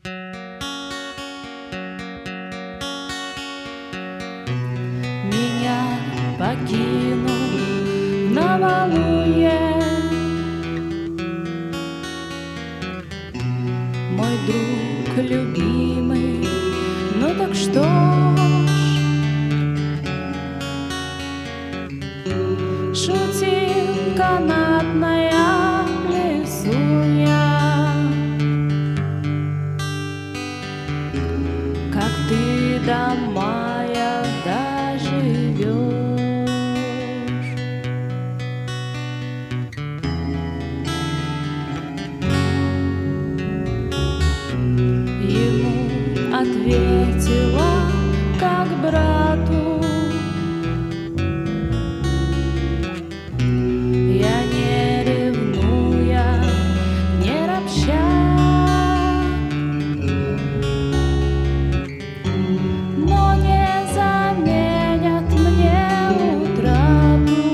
Меня покинул в новолунье мой друг любимый. Ну так что ж, шутим канатная лисунья, как ты до мая доживешь. Ему ответила, как брату: я не ревнуя, не ропща, но не заменят мне утрату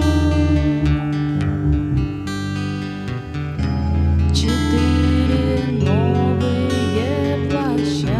4 новые плаща.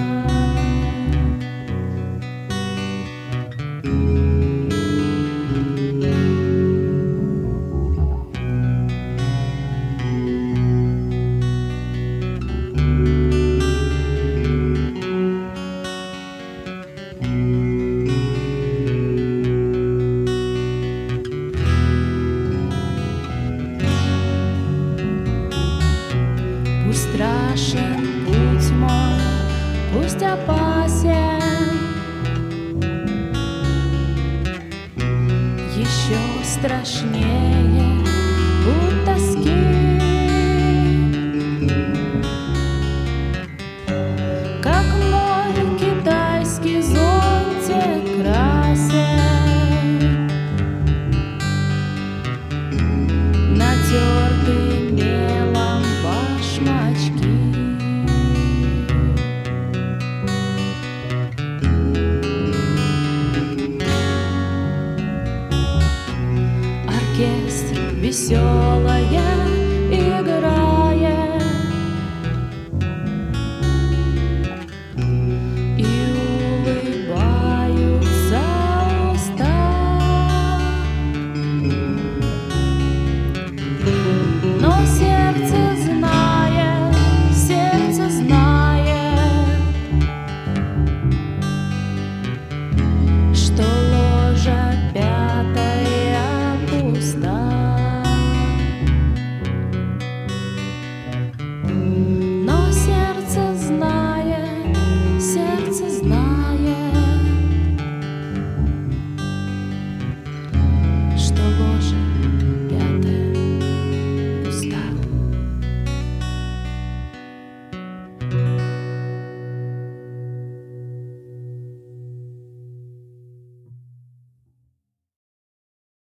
Пусть страшен путь мой, пусть опасен, еще страшнее путь